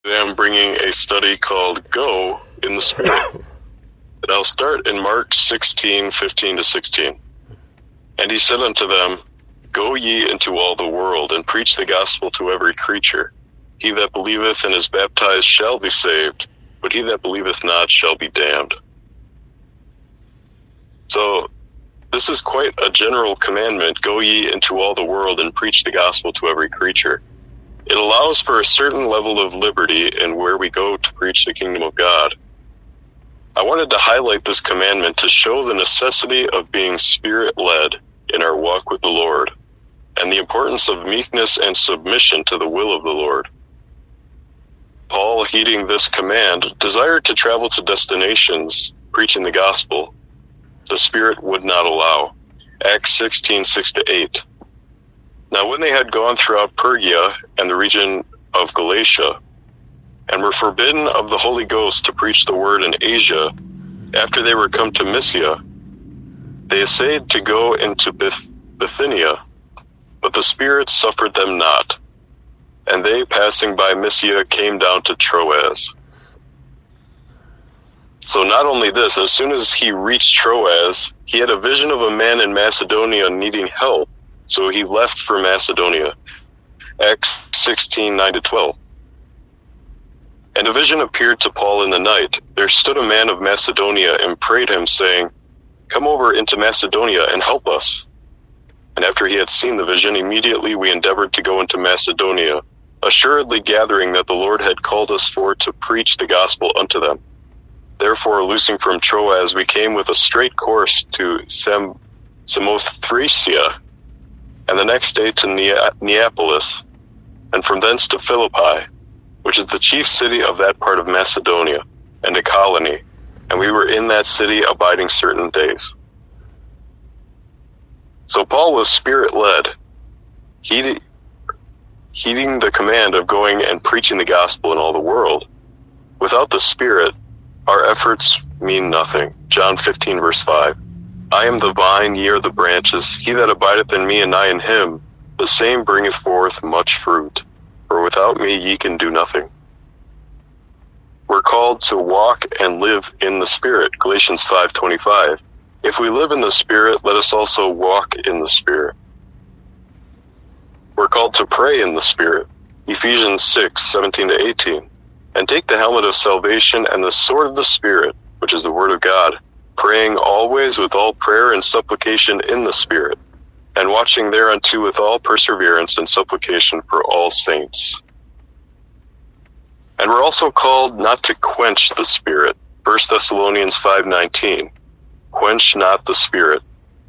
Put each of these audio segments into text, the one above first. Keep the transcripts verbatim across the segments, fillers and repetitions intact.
I'm bringing a study called Go in the Spirit. And I'll start in Mark sixteen, fifteen to sixteen. And he said unto them, Go ye into all the world, and preach the gospel to every creature. He that believeth and is baptized shall be saved, but he that believeth not shall be damned. So, this is quite a general commandment. Go ye into all the world and preach the gospel to every creature. It allows for a certain level of liberty in where we go to preach the kingdom of God. I wanted to highlight this commandment to show the necessity of being Spirit-led in our walk with the Lord, and the importance of meekness and submission to the will of the Lord. Paul, heeding this command, desired to travel to destinations preaching the gospel. The Spirit would not allow. Acts sixteen, six to eight. Now when they had gone throughout Phrygia and the region of Galatia, and were forbidden of the Holy Ghost to preach the word in Asia, after they were come to Mysia, they essayed to go into Bith- Bithynia, but the Spirit suffered them not. And they, passing by Mysia, came down to Troas. So not only this, as soon as he reached Troas, he had a vision of a man in Macedonia needing help, so he left for Macedonia. Acts sixteen, nine to twelve. And a vision appeared to Paul in the night. There stood a man of Macedonia and prayed him, saying, Come over into Macedonia and help us. And after he had seen the vision, immediately we endeavored to go into Macedonia, assuredly gathering that the Lord had called us for to preach the gospel unto them. Therefore, loosing from Troas, we came with a straight course to Sam- Samothracia, and the next day to Nea- Neapolis, and from thence to Philippi, which is the chief city of that part of Macedonia, and a colony, and we were in that city abiding certain days. So Paul was Spirit-led, heeding, heeding the command of going and preaching the gospel in all the world. Without the Spirit, our efforts mean nothing. John fifteen, verse five. I am the vine, ye are the branches. He that abideth in me, and I in him, the same bringeth forth much fruit. For without me ye can do nothing. We're called to walk and live in the Spirit. Galatians five twenty-five. If we live in the Spirit, let us also walk in the Spirit. We're called to pray in the Spirit. Ephesians six, seventeen to eighteen. And take the helmet of salvation and the sword of the Spirit, which is the word of God, praying always with all prayer and supplication in the Spirit, and watching thereunto with all perseverance and supplication for all saints. And we're also called not to quench the Spirit. First Thessalonians five nineteen. Quench not the Spirit.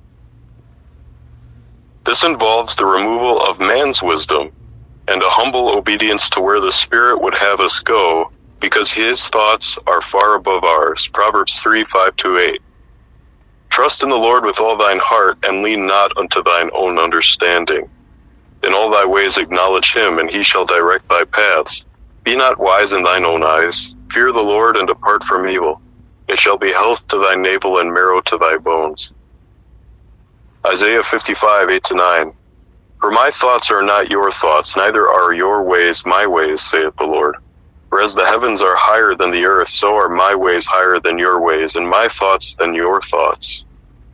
This involves the removal of man's wisdom and a humble obedience to where the Spirit would have us go, because his thoughts are far above ours. Proverbs three, five to eight. Trust in the Lord with all thine heart, and lean not unto thine own understanding. In all thy ways acknowledge him, and he shall direct thy paths. Be not wise in thine own eyes. Fear the Lord, and depart from evil. It shall be health to thy navel, and marrow to thy bones. Isaiah fifty-five, eight to nine. For my thoughts are not your thoughts, neither are your ways my ways, saith the Lord. For as the heavens are higher than the earth, so are my ways higher than your ways, and my thoughts than your thoughts.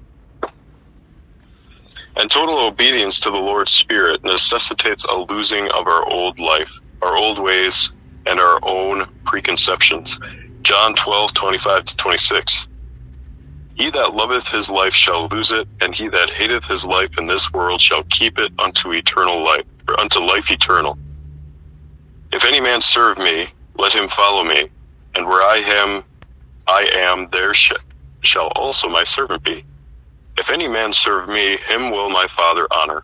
And total obedience to the Lord's Spirit necessitates a losing of our old life, our old ways, and our own preconceptions. John twelve, twenty-five to twenty-six. He that loveth his life shall lose it, and he that hateth his life in this world shall keep it unto eternal life, or unto life eternal. If any man serve me, let him follow me, and where I am, I am, there sh- shall also my servant be. If any man serve me, him will my Father honor.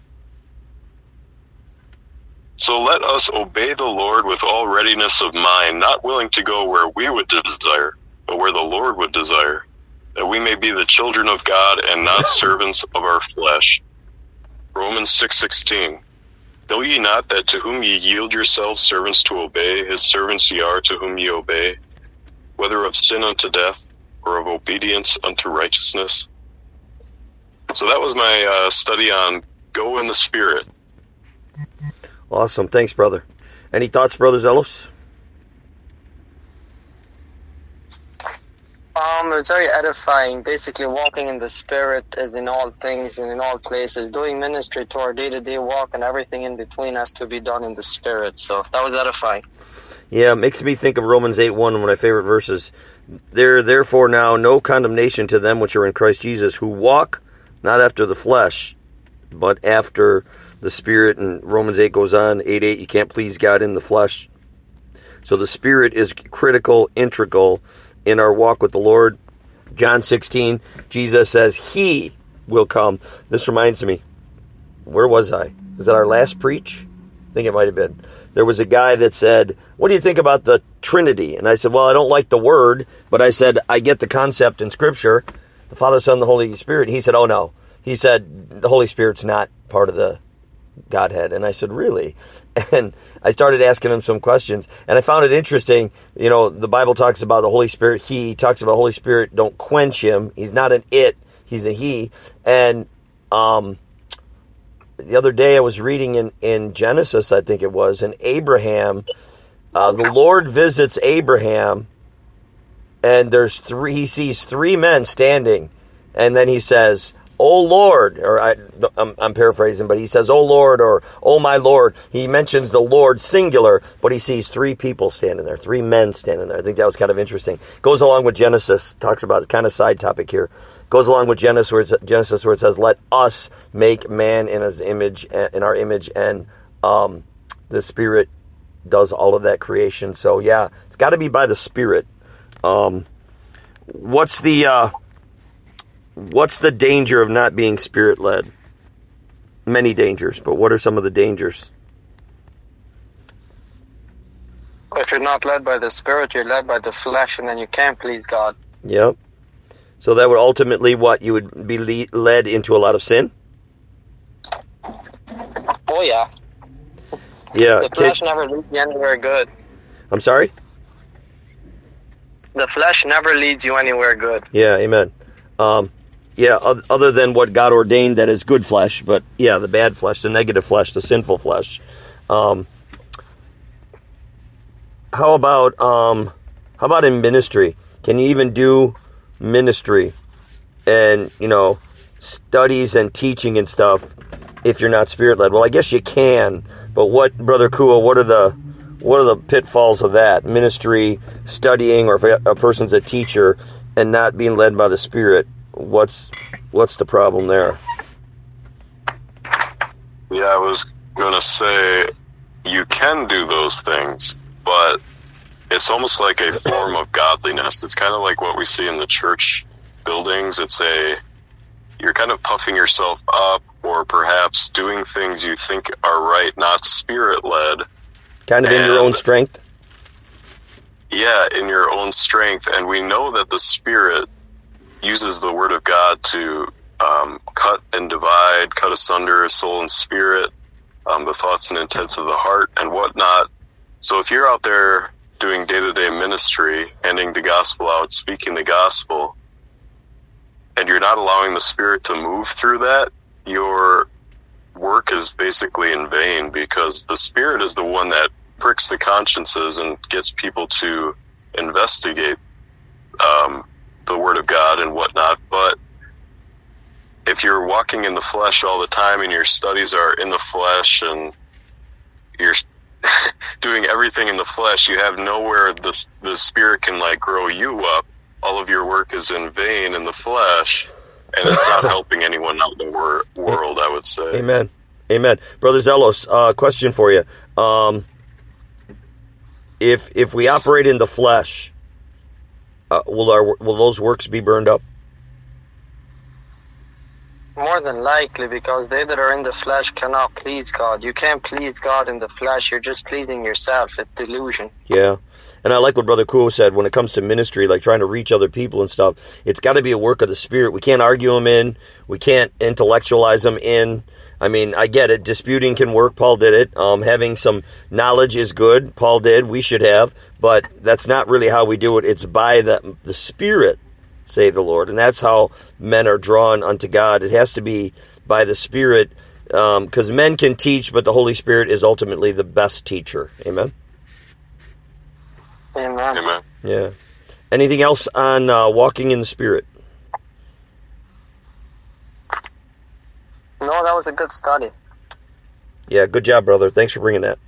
So let us obey the Lord with all readiness of mind, not willing to go where we would desire, but where the Lord would desire, that we may be the children of God and not servants of our flesh. Romans six sixteen. Know ye not that to whom ye yield yourselves servants to obey, his servants ye are to whom ye obey, whether of sin unto death, or of obedience unto righteousness? So that was my uh, study on Go in the Spirit. Awesome. Thanks, brother. Any thoughts, Brother Zelos? Um, it's very edifying. Basically, walking in the Spirit is in all things and in all places. Doing ministry to our day-to-day walk and everything in between has to be done in the Spirit. So that was edifying. Yeah, it makes me think of Romans eight one, one of my favorite verses. There, therefore, now no condemnation to them which are in Christ Jesus, who walk not after the flesh, but after the Spirit. And Romans eight goes on, eight eight, you can't please God in the flesh. So the Spirit is critical, integral in our walk with the Lord. John sixteen, Jesus says He will come. This reminds me, where was I? Was that our last preach? I think it might have been. There was a guy that said, what do you think about the Trinity? And I said, well, I don't like the word, but I said, I get the concept in Scripture, the Father, Son, the Holy Spirit. He said, oh no. He said, the Holy Spirit's not part of the Godhead. And I said, really? And I started asking him some questions, and I found it interesting. You know, the Bible talks about the Holy Spirit. He talks about Holy Spirit, don't quench him. He's not an it, he's a he. And um, the other day I was reading in, in Genesis, I think it was, and Abraham, uh, the Lord visits Abraham, and there's three. He sees three men standing, and then he says, "Oh Lord," or I, I'm, I'm paraphrasing, but he says, "Oh Lord," or "Oh my Lord." He mentions the Lord singular, but he sees three people standing there, three men standing there. I think that was kind of interesting. Goes along with Genesis, talks about, kind of side topic here. Goes along with Genesis where, Genesis where it says, "Let us make man in his image, in our image," and um, the Spirit does all of that creation. So yeah, it's got to be by the Spirit. Um, what's the uh, What's the danger of not being Spirit-led? Many dangers, but what are some of the dangers? If you're not led by the Spirit, you're led by the flesh, and then you can't please God. Yep. So that would ultimately, what, you would be le- led into a lot of sin? Oh, yeah. Yeah. The flesh Kid- never leads you anywhere good. I'm sorry? The flesh never leads you anywhere good. Yeah, amen. Um... Yeah, other than what God ordained, that is good flesh, but yeah, the bad flesh, the negative flesh, the sinful flesh. Um, how about um, how about in ministry? Can you even do ministry and, you know, studies and teaching and stuff if you're not Spirit-led? Well, I guess you can, but what, Brother Kua, what are the what are the pitfalls of that? Ministry, studying, or if a person's a teacher and not being led by the Spirit. What's what's the problem there? Yeah, I was going to say you can do those things, but it's almost like a form of godliness. It's kind of like what we see in the church buildings. It's a, you're kind of puffing yourself up, or perhaps doing things you think are right, not Spirit-led. Kind of and, in your own strength? Yeah, in your own strength. And we know that the Spirit uses the Word of God to um, cut and divide, cut asunder soul and spirit, um, the thoughts and intents of the heart and whatnot. So if you're out there doing day-to-day ministry, handing the gospel out, speaking the gospel, and you're not allowing the Spirit to move through that, your work is basically in vain, because the Spirit is the one that pricks the consciences and gets people to investigate um the Word of God and whatnot. But if you're walking in the flesh all the time and your studies are in the flesh and you're doing everything in the flesh, you have nowhere the the Spirit can like grow you up. All of your work is in vain in the flesh, and it's not helping anyone out in the wor- world, I would say. Amen. Amen. Brother Zelos, uh, question for you. Um, if if we operate in the flesh, Uh, will our will those works be burned up? More than likely, because they that are in the flesh cannot please God. You can't please God in the flesh. You're just pleasing yourself. It's delusion. Yeah. And I like what Brother Kuo said when it comes to ministry, like trying to reach other people and stuff. It's got to be a work of the Spirit. We can't argue them in. We can't intellectualize them in. I mean, I get it. Disputing can work. Paul did it. Um, having some knowledge is good. Paul did. We should have. But that's not really how we do it. It's by the, the Spirit, save the Lord. And that's how men are drawn unto God. It has to be by the Spirit, because um, men can teach, but the Holy Spirit is ultimately the best teacher. Amen? Amen. Amen. Yeah. Anything else on uh, walking in the Spirit? No, that was a good study. Yeah, good job, brother. Thanks for bringing that.